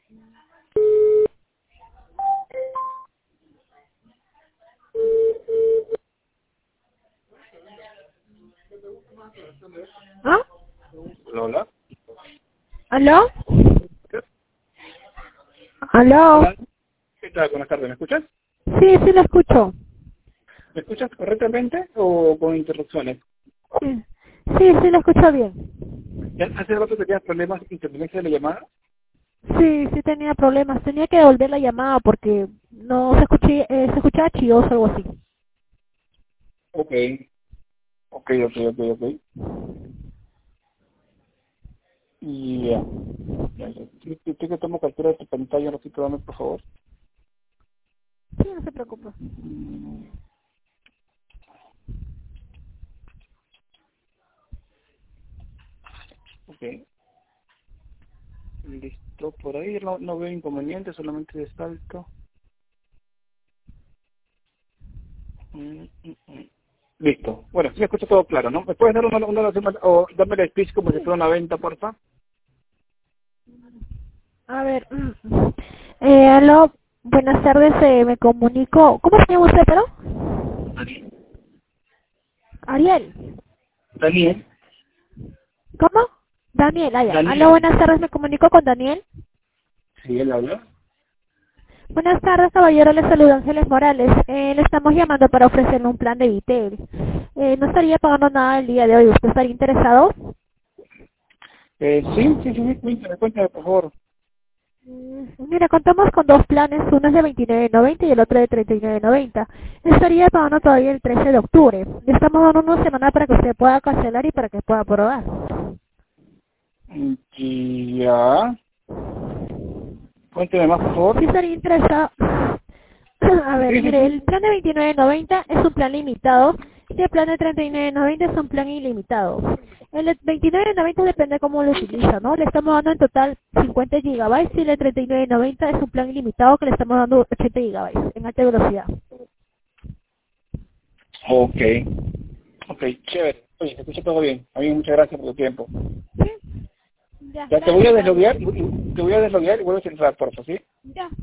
¿Ah? Hola. ¿Aló? ¿Aló? Hola. ¿Qué tal? Buenas tardes. ¿Me escuchas? Sí, sí lo escucho. ¿Me escuchas correctamente o con interrupciones? Sí, sí, sí lo escucho bien. ¿Ya hace rato tenías problemas de interferencia de la llamada? Sí, sí tenía problemas. Tenía que devolver la llamada porque no se se escuchaba chilloso o algo así. Ok. Ok. Y ya. Tú que tomo captura de tu pantalla, no sé, dame por favor. Sí, no se preocupe. Ok. Listo. Por ahí no veo inconveniente, solamente de salto. Listo. Bueno, sí me escucho todo claro, ¿no? ¿Me puedes dar una oración o darme el speech como si fuera una venta, porfa? A ver, aló, buenas tardes, me comunico. ¿Cómo se llama usted, pero? Ariel. Daniel. ¿Cómo? Daniel, allá. Aló, Daniel. buenas tardes, me comunico con Daniel. Sí, él habla. Buenas tardes, caballero, le saluda Ángeles Morales. Le estamos llamando para ofrecerle un plan de Vitel. No estaría pagando nada el día de hoy. ¿Usted estaría interesado? Sí. Cuéntame, por favor. Mira, contamos con dos planes, uno es de 29.90 y el otro de 39.90. Estaría pagando todavía el 13 de octubre. Le estamos dando una semana para que usted pueda cancelar y para que pueda probar. Ya. Cuénteme más, por favor. ¿Sí estaría interesado? A ver, mire, Sí. el plan de 29.90 es un plan limitado y el plan de 39.90 es un plan ilimitado. El de 29.90 depende cómo lo utiliza, ¿no? Le estamos dando en total 50 gigabytes y el de 39.90 es un plan ilimitado que le estamos dando 80 gigabytes en alta velocidad. Ok. Ok, chévere. Oye, se escucha todo bien. A mí muchas gracias por tu tiempo. ¿Sí? Ya, Ya te voy a gracias, caballero. desloguear y te voy a desloguear y vuelves a entrar, por favor, ¿sí? Ya,